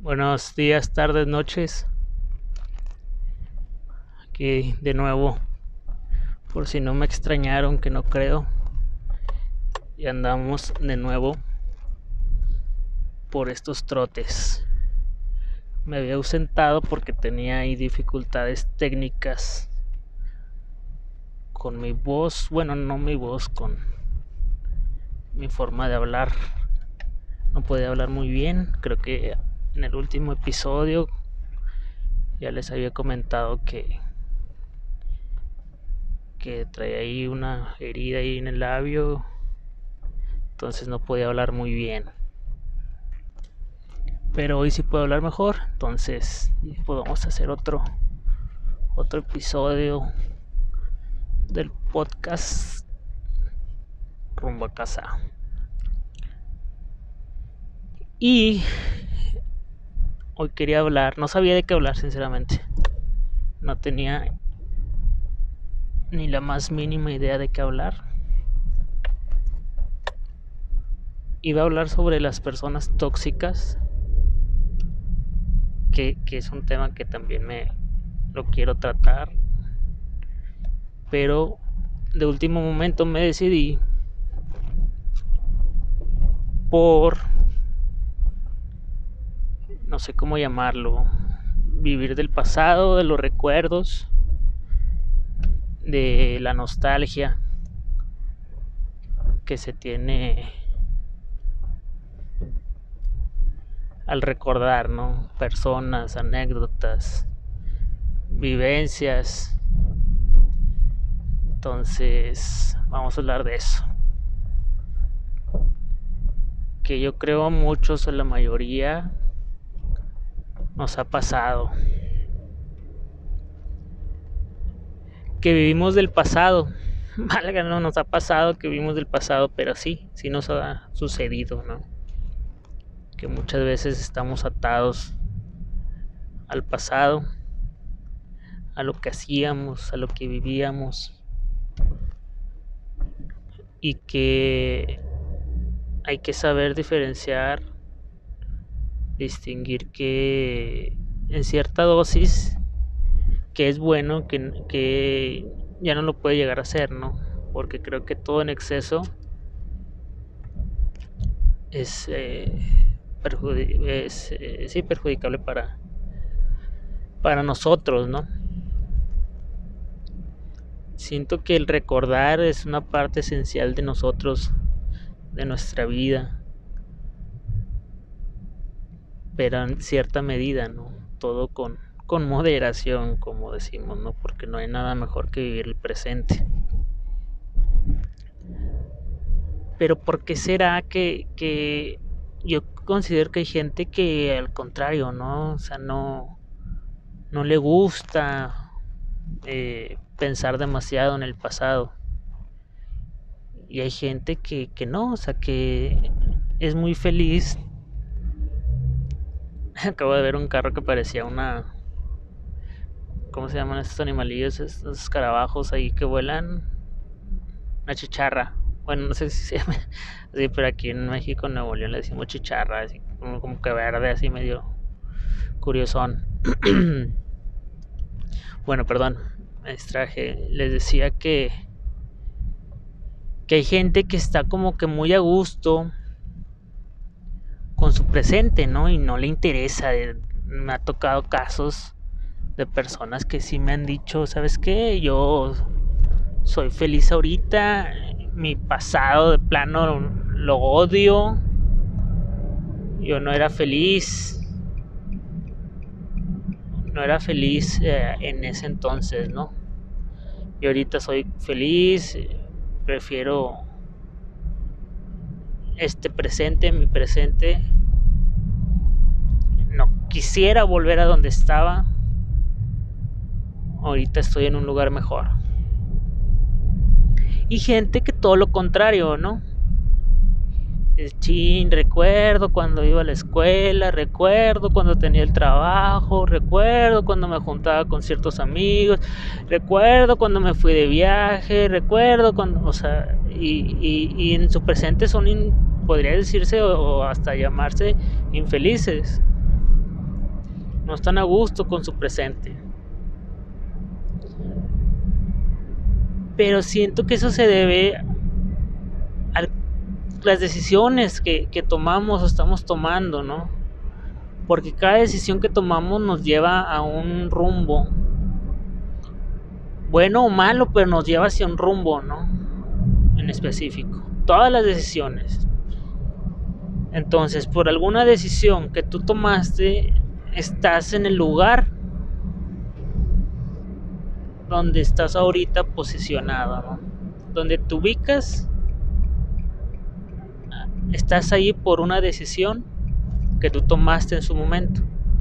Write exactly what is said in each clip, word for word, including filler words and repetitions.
Buenos días, tardes, noches. Aquí de nuevo, por si no me extrañaron, que no creo. Y andamos de nuevo por estos trotes. Me había ausentado porque tenía ahí dificultades técnicas con mi voz. Bueno, no mi voz, con mi forma de hablar. No podía hablar muy bien. Creo que en el último episodio ya les había comentado que que traía ahí una herida ahí en el labio, entonces no podía hablar muy bien. Pero hoy sí puedo hablar mejor, entonces podemos hacer otro otro episodio del podcast Rumbo a Casa. Y hoy quería hablar, no sabía de qué hablar sinceramente. No tenía ni la más mínima idea de qué hablar. Iba a hablar sobre las personas tóxicas, que, que es un tema que también me lo quiero tratar, pero de último momento me decidí por, no sé cómo llamarlo, vivir del pasado, de los recuerdos, de la nostalgia que se tiene al recordar, ¿no? Personas, anécdotas, vivencias. Entonces, vamos a hablar de eso. Que yo creo a muchos, a la mayoría, nos ha pasado. Que vivimos del pasado. Valga, no nos ha pasado que vivimos del pasado, pero sí, sí nos ha sucedido, ¿no? Que muchas veces estamos atados al pasado, a lo que hacíamos, a lo que vivíamos, y que hay que saber diferenciar, distinguir que en cierta dosis, que es bueno, que, que ya no lo puede llegar a ser, ¿no? Porque creo que todo en exceso es, eh, perjudi- es eh, sí, perjudicable para, para nosotros, ¿no? Siento que el recordar es una parte esencial de nosotros, de nuestra vida, pero en cierta medida, ¿no? Todo con, con moderación, como decimos, ¿no? Porque no hay nada mejor que vivir el presente. Pero ¿por qué será que, que yo considero que hay gente que al contrario, ¿no? O sea, no, no le gusta eh, pensar demasiado en el pasado. Y hay gente que, que no, o sea, que es muy feliz. Acabo de ver un carro que parecía una... ¿Cómo se llaman estos animalillos? Estos escarabajos ahí que vuelan. Una chicharra. Bueno, no sé si se llama así, pero aquí en México, en Nuevo León, le decimos chicharra, así como, como que verde, así medio curiosón. Bueno, perdón, me distraje. Les decía que que hay gente que está como que muy a gusto con su presente, ¿no? Y no le interesa. Me ha tocado casos de personas que sí me han dicho, ¿sabes qué? Yo soy feliz ahorita, mi pasado de plano lo odio, yo no era feliz, no era feliz eh, en ese entonces, ¿no? Y ahorita soy feliz, prefiero este presente, mi presente. No quisiera volver a donde estaba. Ahorita estoy en un lugar mejor. Y gente que todo lo contrario, ¿no? Chin, recuerdo cuando iba a la escuela, recuerdo cuando tenía el trabajo, recuerdo cuando me juntaba con ciertos amigos, recuerdo cuando me fui de viaje, recuerdo cuando, o sea, y, y, y en su presente son, in, podría decirse o, o hasta llamarse infelices. no están a gusto con su presente. Pero siento que eso se debe a las decisiones que, que tomamos o estamos tomando, ¿no? Porque cada decisión que tomamos nos lleva a un rumbo, bueno o malo, pero nos lleva hacia un rumbo, ¿no? En específico. Todas las decisiones. Entonces, por alguna decisión que tú tomaste, estás en el lugar donde estás ahorita posicionado, ¿no? Donde te ubicas, estás ahí por una decisión que tú tomaste en su momento.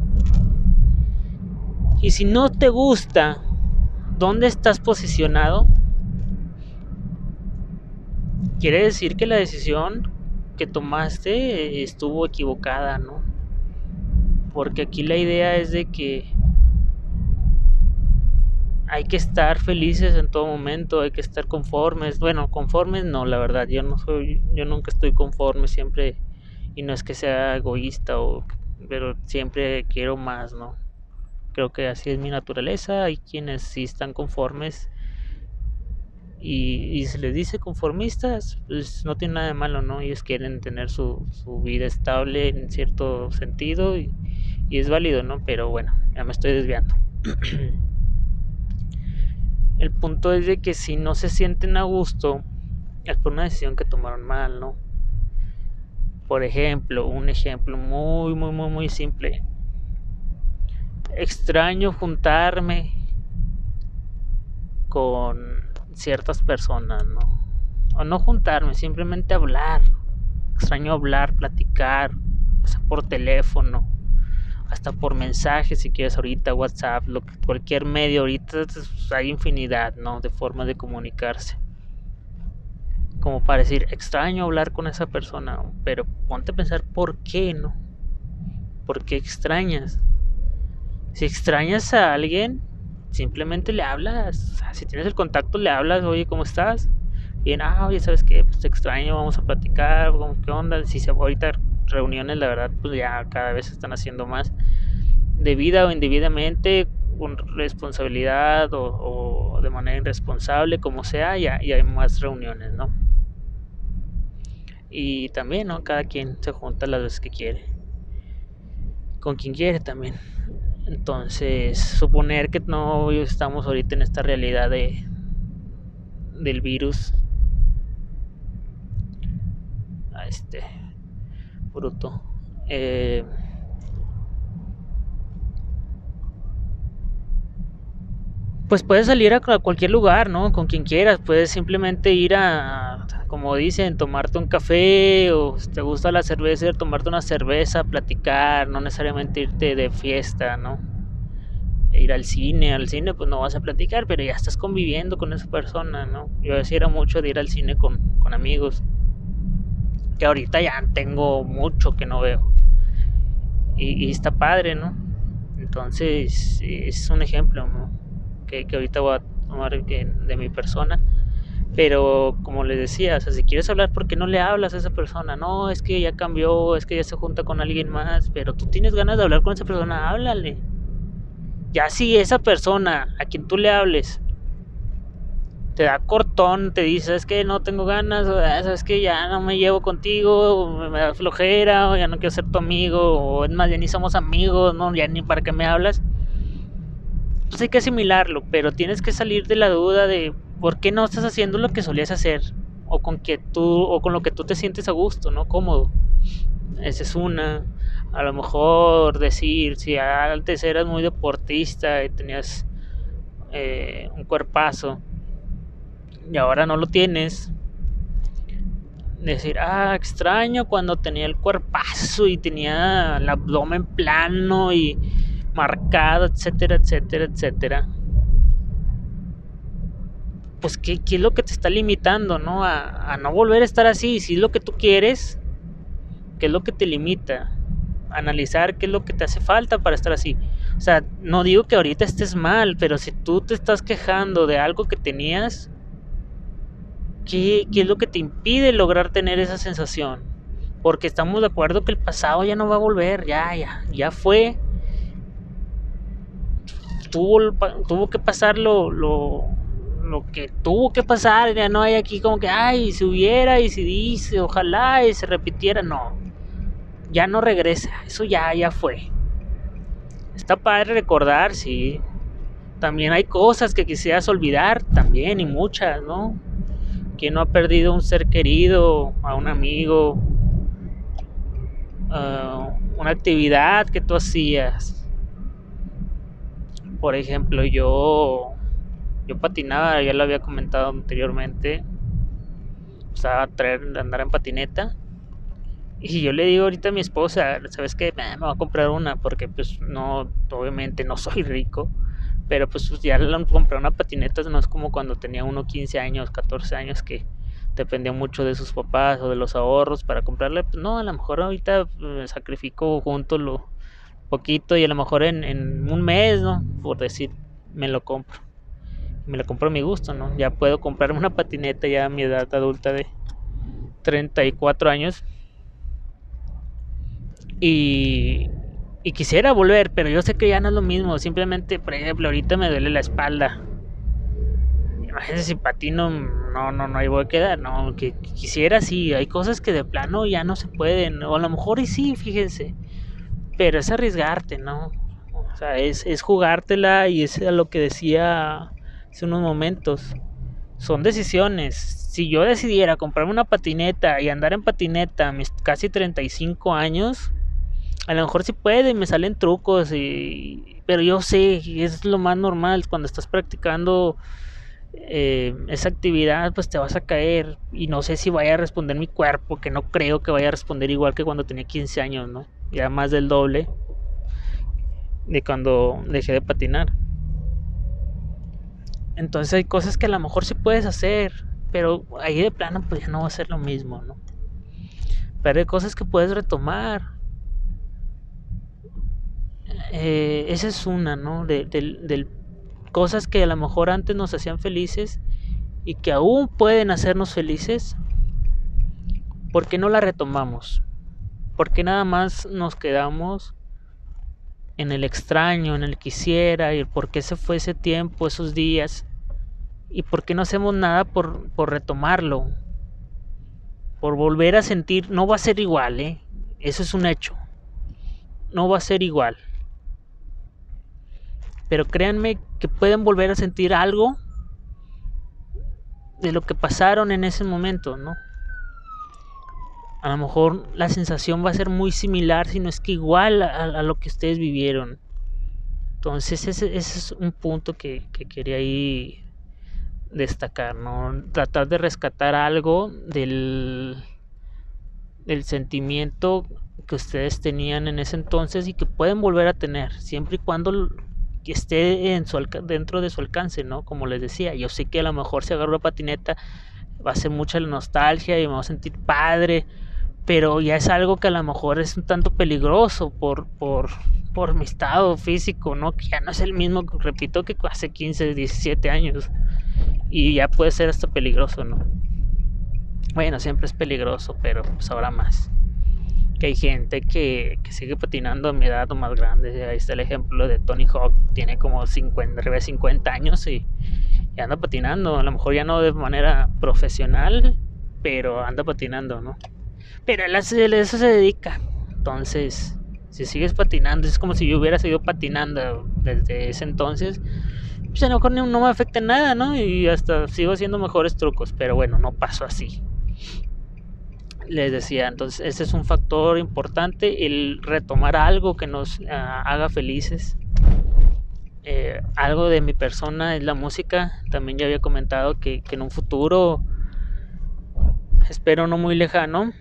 Y si no te gusta dónde estás posicionado, quiere decir que la decisión que tomaste estuvo equivocada, ¿no? Porque aquí la idea es de que hay que estar felices en todo momento, hay que estar conformes. Bueno, conformes no, la verdad, yo no soy, yo nunca estoy conforme, siempre, y no es que sea egoísta, o, pero siempre quiero más, ¿no? Creo que así es mi naturaleza. Hay quienes sí están conformes y, y se les dice conformistas, pues no tiene nada de malo, ¿no? Ellos quieren tener su, su vida estable en cierto sentido y, y es válido, ¿no? Pero bueno, ya me estoy desviando. El punto es de que si no se sienten a gusto, es por una decisión que tomaron mal, ¿no? Por ejemplo, un ejemplo muy, muy, muy, muy simple. Extraño juntarme con ciertas personas, ¿no? O no juntarme, simplemente hablar. Extraño hablar, platicar, o sea, por teléfono, hasta por mensajes si quieres ahorita, WhatsApp, lo que, cualquier medio ahorita hay infinidad, ¿no? De formas de comunicarse. Como para decir, extraño hablar con esa persona, pero ponte a pensar por qué, ¿no? ¿Por qué extrañas? Si extrañas a alguien, simplemente le hablas. O sea, si tienes el contacto, le hablas, oye, ¿cómo estás? Bien, ah, oye, ¿sabes qué? Pues te extraño, vamos a platicar, ¿qué onda? Si se ahorita reuniones, la verdad, pues ya cada vez se están haciendo más, debida o indebidamente, con responsabilidad o, o de manera irresponsable, como sea, ya, ya hay más reuniones, ¿no? Y también, ¿no? Cada quien se junta las veces que quiere, con quien quiere también. Entonces, suponer que no estamos ahorita en esta realidad de del virus, a este bruto, eh, pues puedes salir a cualquier lugar, ¿no? Con quien quieras, puedes simplemente ir a, como dicen, tomarte un café, o si te gusta la cerveza, tomarte una cerveza, platicar, no necesariamente irte de fiesta, ¿no? Ir al cine, al cine pues no vas a platicar, pero ya estás conviviendo con esa persona, ¿no? Yo decía era mucho de ir al cine con, con amigos, que ahorita ya tengo mucho que no veo, y, y está padre, ¿no? Entonces es un ejemplo, ¿no? que, que ahorita voy a tomar de, de mi persona. Pero como les decía, o sea, si quieres hablar, ¿por qué no le hablas a esa persona? No, es que ya cambió, es que ya se junta con alguien más, pero tú tienes ganas de hablar con esa persona, háblale. Ya si esa persona a quien tú le hables te da cortón, te dice, es que no tengo ganas, o sabes que ya no me llevo contigo, o me da flojera, o ya no quiero ser tu amigo, o es más, ya ni somos amigos, no, ya ni para qué me hablas. Pues hay que asimilarlo, pero tienes que salir de la duda de por qué no estás haciendo lo que solías hacer, o con que tú, o con lo que tú te sientes a gusto, ¿no? Cómodo. Esa es una. A lo mejor decir, si antes eras muy deportista y tenías eh, un cuerpazo y ahora no lo tienes, decir, ah, extraño cuando tenía el cuerpazo y tenía el abdomen plano y marcado, etcétera, etcétera, etcétera. Pues ¿qué, qué es lo que te está limitando, ¿no? A, a no volver a estar así. Si es lo que tú quieres, ¿qué es lo que te limita? Analizar qué es lo que te hace falta para estar así. O sea, no digo que ahorita estés mal, pero si tú te estás quejando de algo que tenías, ¿qué, qué es lo que te impide lograr tener esa sensación? Porque estamos de acuerdo que el pasado ya no va a volver, ya, ya, ya fue. tuvo, tuvo que pasar lo, lo, lo que tuvo que pasar. Ya no hay aquí como que, ay, si hubiera y si dice, ojalá y se repitiera. No, ya no regresa, eso ya, ya fue. Está padre recordar, sí. También hay cosas que quisieras olvidar, también, y muchas, ¿no? ¿Quién no ha perdido un ser querido, a un amigo, uh, una actividad que tú hacías? Por ejemplo, yo yo patinaba, ya lo había comentado anteriormente, usaba traer, andar en patineta. Y yo le digo ahorita a mi esposa, ¿sabes qué? Me voy a comprar una porque pues no, obviamente no soy rico, pero pues ya comprar una patineta no es como cuando tenía uno quince años, catorce años, que dependía mucho de sus papás o de los ahorros para comprarle. Pues no, a lo mejor ahorita me sacrifico junto lo poquito y a lo mejor en, en un mes, ¿no? Por decir, me lo compro. Me lo compro a mi gusto, ¿no? Ya puedo comprarme una patineta ya a mi edad adulta de treinta y cuatro años. Y, y quisiera volver, pero yo sé que ya no es lo mismo. Simplemente, por ejemplo, ahorita me duele la espalda. Imagínense si patino, no, no, no, ahí voy a quedar. No, que quisiera, sí, hay cosas que de plano ya no se pueden. O a lo mejor y sí, fíjense. Pero es arriesgarte, ¿no? O sea, es, es jugártela y es lo que decía hace unos momentos. Son decisiones. Si yo decidiera comprarme una patineta y andar en patineta a mis casi treinta y cinco años, a lo mejor sí puede, me salen trucos, y, pero yo sé, es lo más normal cuando estás practicando eh, esa actividad, pues te vas a caer y no sé si vaya a responder mi cuerpo, que no creo que vaya a responder igual que cuando tenía quince años, ¿no? Ya más del doble de cuando dejé de patinar. Entonces hay cosas que a lo mejor sí puedes hacer, pero ahí de plano pues ya no va a ser lo mismo, ¿no? Pero hay cosas que puedes retomar. Eh, esa es una, ¿no? De, de, de cosas que a lo mejor antes nos hacían felices y que aún pueden hacernos felices. ¿Por qué no la retomamos? ¿Por qué nada más nos quedamos en el extraño, en el quisiera, y por qué se fue ese tiempo, esos días? ¿Y por qué no hacemos nada por, por retomarlo? Por volver a sentir, no va a ser igual, ¿eh? Eso es un hecho. No va a ser igual. Pero créanme que pueden volver a sentir algo de lo que pasaron en ese momento, ¿no? A lo mejor la sensación va a ser muy similar, si no es que igual a, a lo que ustedes vivieron. Entonces ese, ese es un punto que, que quería ahí destacar, ¿no? Tratar de rescatar algo del, del sentimiento que ustedes tenían en ese entonces y que pueden volver a tener, siempre y cuando esté en su dentro de su alcance, ¿no? Como les decía, yo sé que a lo mejor si agarro la patineta va a ser mucha la nostalgia y me voy a sentir padre, pero ya es algo que a lo mejor es un tanto peligroso por, por, por mi estado físico, ¿no? Que ya no es el mismo, repito, que hace quince, diecisiete años, y ya puede ser hasta peligroso, ¿no? Bueno, siempre es peligroso, pero pues ahora más. Que hay gente que, que sigue patinando a mi edad o más grande. Ahí está el ejemplo de Tony Hawk, tiene como cincuenta, cincuenta años y, y anda patinando. A lo mejor ya no de manera profesional, pero anda patinando, ¿no? Pero él a eso se dedica. Entonces, si sigues patinando, es como si yo hubiera seguido patinando desde ese entonces, pues a lo mejor no me afecta en nada, ¿no? Y hasta sigo haciendo mejores trucos, pero bueno, no pasó así. Les decía, entonces ese es un factor importante, el retomar algo que nos uh, haga felices. Eh, algo de mi persona es la música. También ya había comentado que, que en un futuro, espero no muy lejano,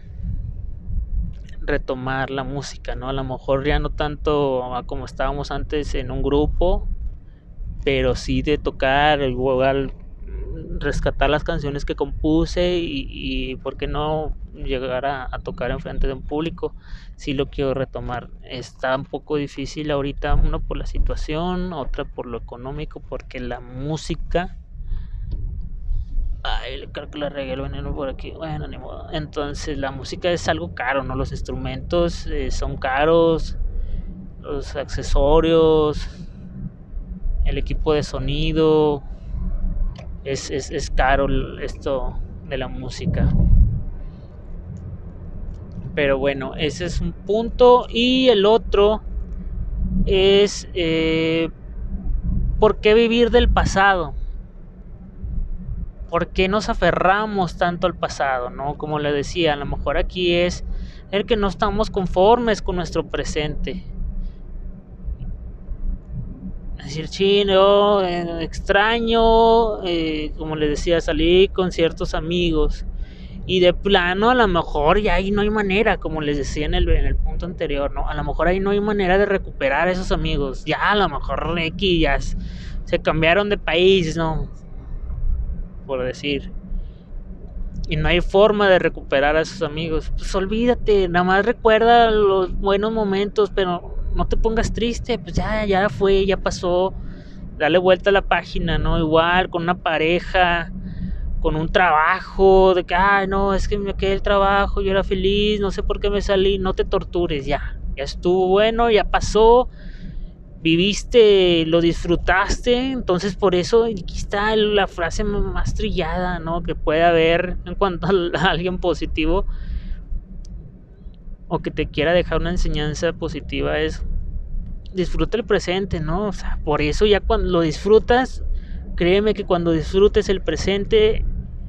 retomar la música, ¿no? A lo mejor ya no tanto como estábamos antes en un grupo, pero sí de tocar, igual rescatar las canciones que compuse y, y por qué no llegar a, a tocar en frente de un público. Sí lo quiero retomar. Está un poco difícil ahorita, uno por la situación, otra por lo económico, porque la música, ay, creo que le regué el veneno por aquí, bueno, ni modo. Entonces la música es algo caro, ¿no? Los instrumentos eh, son caros, los accesorios, el equipo de sonido, es, es, es caro esto de la música. Pero bueno, ese es un punto. Y el otro es eh, ¿por qué vivir del pasado? ¿Por qué nos aferramos tanto al pasado? ¿No? Como le decía, a lo mejor aquí es el que no estamos conformes con nuestro presente. Es decir, chino, eh, extraño, eh, como les decía, salí con ciertos amigos. Y de plano, a lo mejor ya ahí no hay manera, como les decía en el, en el punto anterior, ¿no? A lo mejor ahí no hay manera de recuperar a esos amigos. Ya a lo mejor X ya se cambiaron de país, ¿no? Por decir. Y no hay forma de recuperar a esos amigos. Pues olvídate, nada más recuerda los buenos momentos, pero no te pongas triste, pues ya, ya fue, ya pasó. Dale vuelta a la página, ¿no? Igual con una pareja, con un trabajo, de que, ay, no, es que me quedé el trabajo, yo era feliz, no sé por qué me salí. No te tortures, ya, ya estuvo bueno, ya pasó, viviste, lo disfrutaste. Entonces por eso aquí está la frase más trillada, ¿no?, que puede haber en cuanto a alguien positivo o que te quiera dejar una enseñanza positiva, es disfruta el presente, ¿no? O sea, por eso ya cuando lo disfrutas, créeme que cuando disfrutes el presente,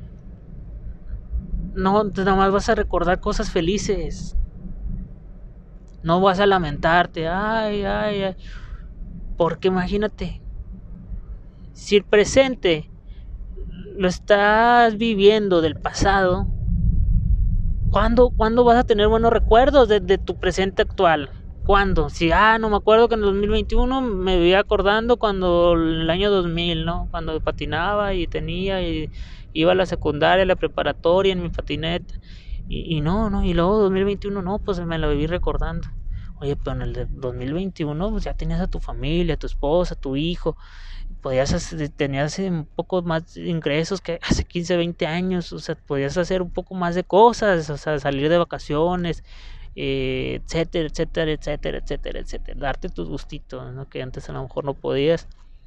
no, nada más vas a recordar cosas felices. No vas a lamentarte, ay, ay, ay. Porque imagínate, si el presente lo estás viviendo del pasado, ¿cuándo, ¿cuándo vas a tener buenos recuerdos de, de tu presente actual? ¿Cuándo? Si, ah, no me acuerdo que en el dos mil veintiuno me voy acordando cuando en el año dos mil, ¿no? Cuando patinaba y tenía, y iba a la secundaria, a la preparatoria en mi patineta. Y, y no, no, y luego dos mil veintiuno, no, pues me la viví recordando. Oye, pero en el de dos mil veintiuno pues ya tenías a tu familia, a tu esposa, a tu hijo. Podías hacer, tenías un poco más de ingresos que hace quince, veinte años. O sea, podías hacer un poco más de cosas, o sea, salir de vacaciones, eh, etcétera, etcétera, etcétera, etcétera, etcétera. Darte tus gustitos, ¿no?, que antes a lo mejor no podías.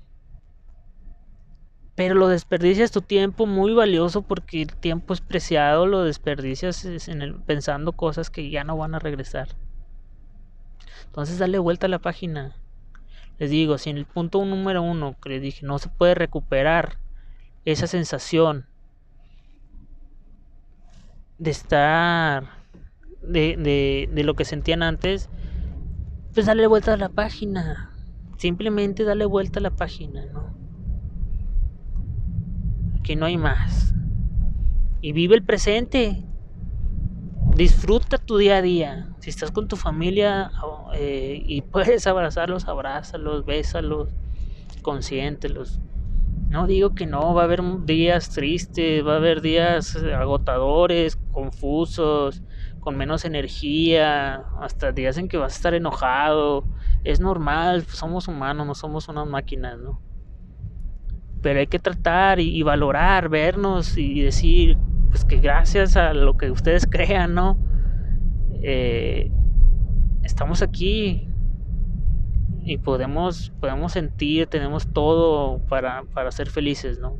Pero lo desperdicias tu tiempo muy valioso, porque el tiempo es preciado, lo desperdicias en el, pensando cosas que ya no van a regresar. Entonces dale vuelta a la página. Les digo, si en el punto número uno que les dije no se puede recuperar esa sensación de estar, de, de, de lo que sentían antes, pues dale vuelta a la página. Simplemente dale vuelta a la página, ¿no? Que no hay más. Y vive el presente. Disfruta tu día a día. Si estás con tu familia eh, y puedes abrazarlos, abrázalos, bésalos, consiéntelos. No digo que no, va a haber días tristes, va a haber días agotadores, confusos, con menos energía, hasta días en que vas a estar enojado. Es normal, somos humanos, no somos unas máquinas, ¿no? Pero hay que tratar y, y valorar, vernos y decir, pues que gracias a lo que ustedes crean, ¿no? Eh, estamos aquí y podemos, podemos sentir, tenemos todo para, para ser felices, ¿no?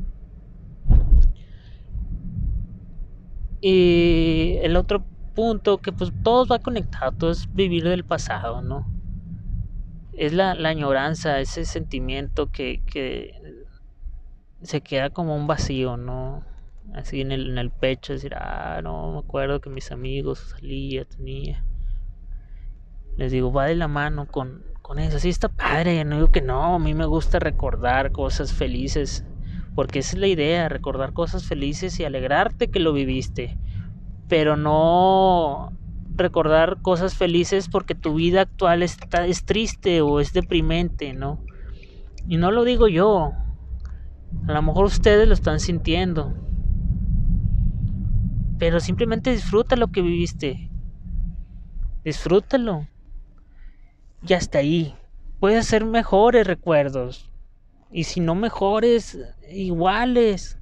Y el otro punto, que pues todo va conectado, todo es vivir del pasado, ¿no? Es la, la añoranza, ese sentimiento que, que se queda como un vacío, ¿no? Así en el, en el pecho, decir, ah, no, me acuerdo que mis amigos salía, tenía. Les digo, va de la mano con, con eso. Sí, está padre, no digo que no, a mí me gusta recordar cosas felices, porque esa es la idea, recordar cosas felices y alegrarte que lo viviste, pero no recordar cosas felices porque tu vida actual está, es triste o es deprimente, ¿no? Y no lo digo yo, a lo mejor ustedes lo están sintiendo, pero simplemente disfruta lo que viviste, disfrútalo. Y hasta ahí. Puedes hacer mejores recuerdos. Y si no mejores, iguales.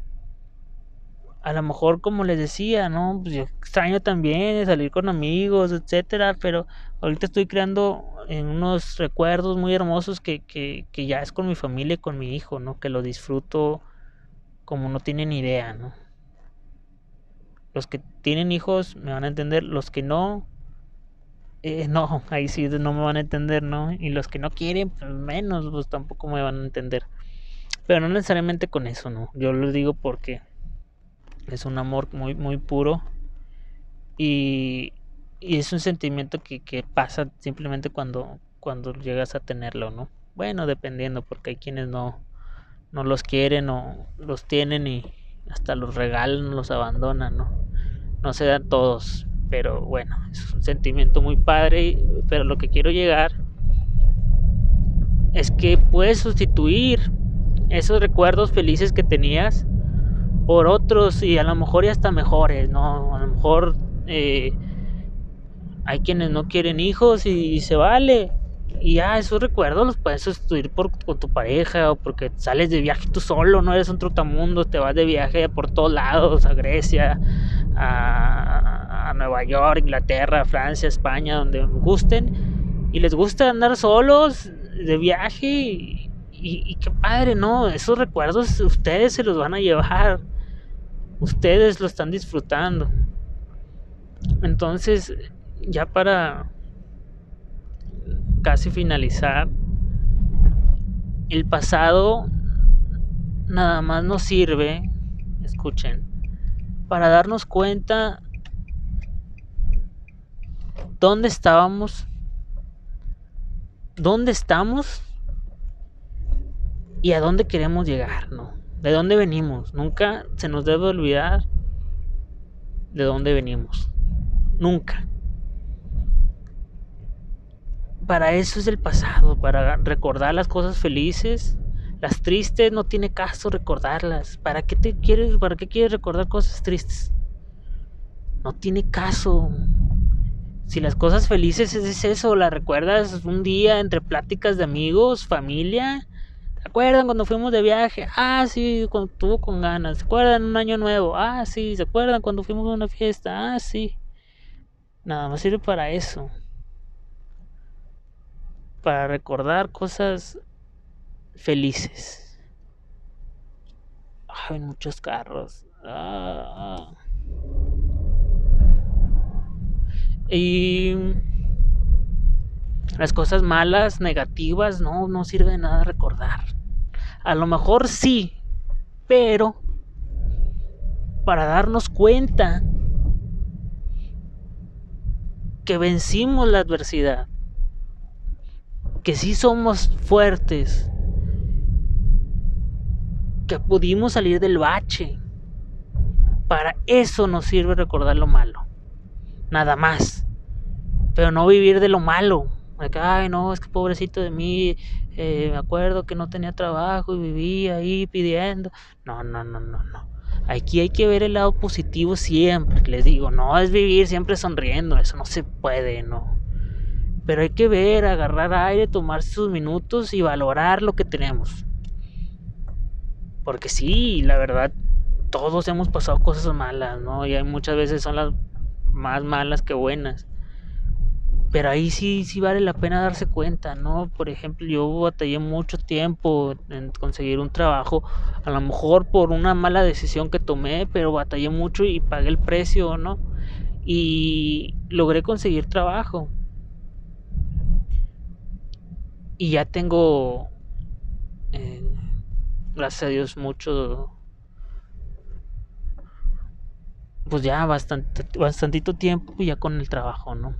A lo mejor, como les decía, ¿no? Pues yo extraño también salir con amigos, etcétera. Pero ahorita estoy creando en unos recuerdos muy hermosos que, que, que ya es con mi familia y con mi hijo, ¿no? Que lo disfruto como no tienen idea, ¿no? Los que tienen hijos me van a entender, los que no, eh, no, ahí sí no me van a entender, ¿no? Y los que no quieren, pues menos, pues tampoco me van a entender. Pero no necesariamente con eso, ¿no? Yo lo digo porque es un amor muy, muy puro y, y es un sentimiento que, que pasa simplemente cuando, cuando llegas a tenerlo, ¿no? Bueno, dependiendo, porque hay quienes no, no los quieren o los tienen y hasta los regalan, los abandonan, ¿no? No se dan todos, pero bueno, es un sentimiento muy padre, pero lo que quiero llegar es que puedes sustituir esos recuerdos felices que tenías por otros y a lo mejor y hasta mejores, ¿no? A lo mejor eh, hay quienes no quieren hijos y, y se vale. Y ya esos recuerdos los puedes sustituir por, con tu pareja o porque sales de viaje tú solo, no eres un trotamundo, te vas de viaje por todos lados, a Grecia, a, a Nueva York, Inglaterra, Francia, España, donde gusten. Y les gusta andar solos de viaje y, y, y qué padre, ¿no? Esos recuerdos ustedes se los van a llevar. Ustedes lo están disfrutando. Entonces, ya para casi finalizar, el pasado nada más nos sirve, escuchen, para darnos cuenta dónde estábamos, dónde estamos y a dónde queremos llegar, ¿no? De dónde venimos. Nunca se nos debe olvidar de dónde venimos. Nunca. Para eso es el pasado, para recordar las cosas felices. Las tristes no tiene caso recordarlas. ¿Para qué te quieres, para qué quieres recordar cosas tristes? No tiene caso. Si las cosas felices es eso, las recuerdas un día entre pláticas de amigos, familia. ¿Se acuerdan cuando fuimos de viaje? Ah, sí, cuando estuvo con ganas. ¿Se acuerdan un año nuevo? Ah, sí. ¿Se acuerdan cuando fuimos a una fiesta? Ah, sí. Nada más sirve para eso. Para recordar cosas felices. Ay, muchos carros. Ah. Y las cosas malas, negativas, no, no sirve de nada recordar. A lo mejor sí, pero para darnos cuenta que vencimos la adversidad, que sí somos fuertes, que pudimos salir del bache. Para eso nos sirve recordar lo malo, nada más. Pero no vivir de lo malo. Like, ay, no, es que pobrecito de mí, eh, me acuerdo que no tenía trabajo y vivía ahí pidiendo. No, no, no, no, no. Aquí hay que ver el lado positivo siempre. Les digo, no es vivir siempre sonriendo, eso no se puede, no. Pero hay que ver, agarrar aire, tomarse sus minutos y valorar lo que tenemos. Porque sí, la verdad, todos hemos pasado cosas malas, ¿no? Y hay muchas veces son las más malas que buenas. Pero ahí sí, sí vale la pena darse cuenta, ¿no? Por ejemplo, yo batallé mucho tiempo en conseguir un trabajo, a lo mejor por una mala decisión que tomé, pero batallé mucho y pagué el precio, ¿no? Y logré conseguir trabajo. Y ya tengo, eh, gracias a Dios, mucho, pues ya bastante, bastantito tiempo ya con el trabajo, ¿no?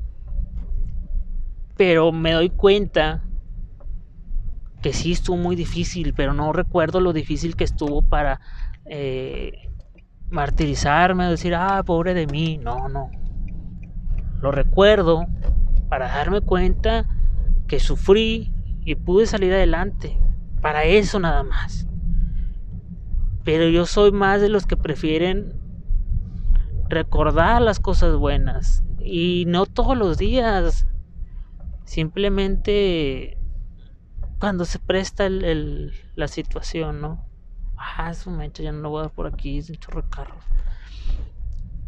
Pero me doy cuenta que sí estuvo muy difícil, pero no recuerdo lo difícil que estuvo para eh, martirizarme, decir, ah, pobre de mí. No, no. Lo recuerdo para darme cuenta que sufrí y pude salir adelante. Para eso nada más. Pero yo soy más de los que prefieren recordar las cosas buenas. Y no todos los días. Simplemente cuando se presta el, el, la situación, ¿no? Ah, su mecha, ya no lo voy a dar por aquí, es un chorro de carros.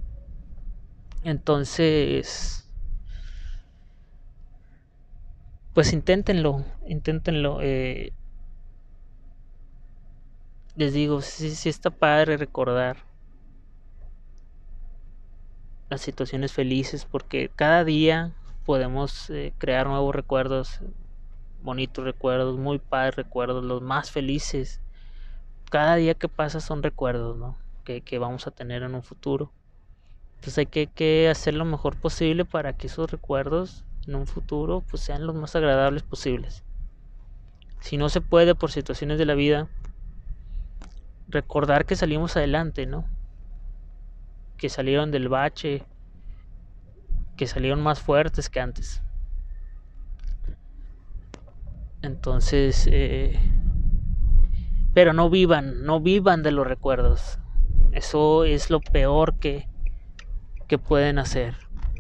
Entonces, pues inténtenlo, inténtenlo. Eh, les digo, sí, sí está padre recordar las situaciones felices, porque cada día podemos eh, crear nuevos recuerdos, bonitos recuerdos, muy padres recuerdos, los más felices. Cada día que pasa son recuerdos, ¿no? Que, que vamos a tener en un futuro. Entonces hay que, que hacer lo mejor posible para que esos recuerdos en un futuro pues sean los más agradables posibles. Si no se puede por situaciones de la vida, recordar que salimos adelante, ¿no? Que salieron del bache, que salieron más fuertes que antes. Entonces, eh, pero no vivan, no vivan de los recuerdos. Eso es lo peor que, que pueden hacer.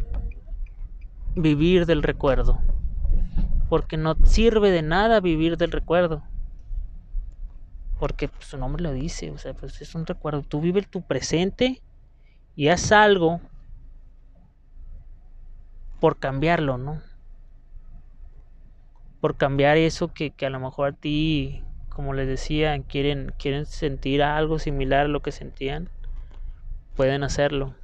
Vivir del recuerdo. Porque no sirve de nada vivir del recuerdo. Porque pues, su nombre lo dice, o sea, pues es un recuerdo. Tú vives tu presente y haz algo por cambiarlo, ¿no? Por cambiar eso que, que a lo mejor a ti, como les decía, quieren, quieren sentir algo similar a lo que sentían, pueden hacerlo.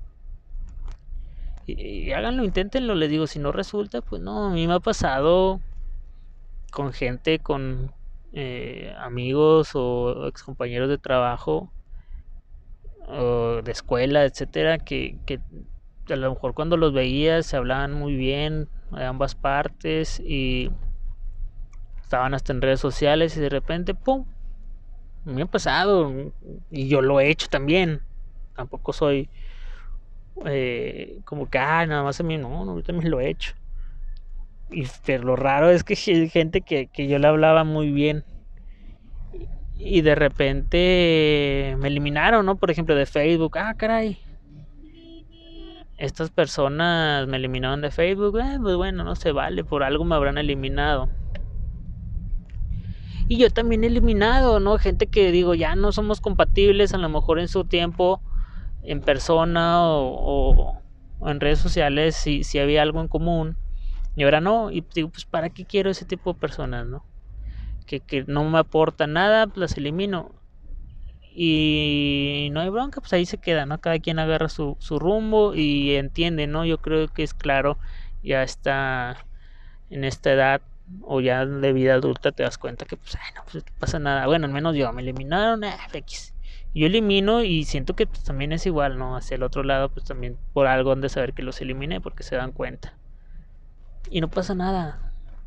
Y, y háganlo, inténtenlo, les digo, si no resulta, pues no, a mí me ha pasado con gente, con eh, amigos o excompañeros de trabajo o de escuela, etcétera, que, que a lo mejor cuando los veías se hablaban muy bien de ambas partes y estaban hasta en redes sociales y de repente, ¡pum! Me ha pasado y yo lo he hecho también. Tampoco soy eh, como que, ah, nada más a mí, no, no, yo también lo he hecho. Y, pero lo raro es que hay gente que, que yo le hablaba muy bien y de repente me eliminaron, ¿no? Por ejemplo, de Facebook. Ah, caray. Estas personas me eliminaron de Facebook. Eh, pues bueno, no se vale, por algo me habrán eliminado. Y yo también he eliminado, ¿no? Gente que digo, ya no somos compatibles, a lo mejor en su tiempo, en persona o, o, o en redes sociales, si, si había algo en común. Y ahora no, y digo, pues ¿para qué quiero ese tipo de personas, no? Que, que no me aporta nada, pues las elimino. Y no hay bronca, pues ahí se queda, ¿no? Cada quien agarra su, su rumbo y entiende, ¿no? Yo creo que es claro, ya está en esta edad o ya de vida adulta te das cuenta que pues, ay, no, pues no pasa nada. Bueno, al menos yo, me eliminaron, eh, X. Yo elimino y siento que pues, también es igual, ¿no? Hacia el otro lado, pues también por algo han de saber que los eliminé porque se dan cuenta. Y no pasa nada.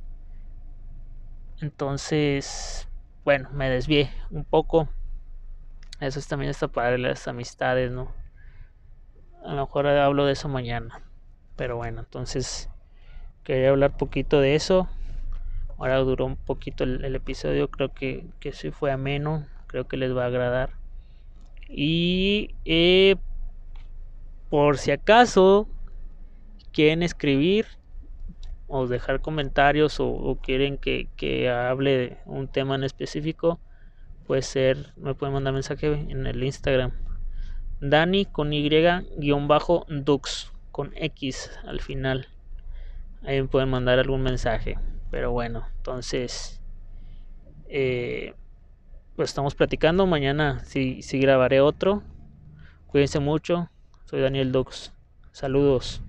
Entonces, bueno, me desvié un poco. Eso es, también está padre, las amistades, ¿no? A lo mejor hablo de eso mañana. Pero bueno, entonces quería hablar poquito de eso. Ahora duró un poquito el, el episodio, creo que, que sí fue ameno, creo que les va a agradar. Y eh, por si acaso quieren escribir o dejar comentarios o, o quieren que, que hable de un tema en específico, puede ser, me pueden mandar mensaje en el Instagram. Dani con Y guión bajo Dux con X al final. Ahí me pueden mandar algún mensaje. Pero bueno, entonces eh, pues estamos platicando. Mañana sí, sí grabaré otro. Cuídense mucho. Soy Daniel Dux. Saludos.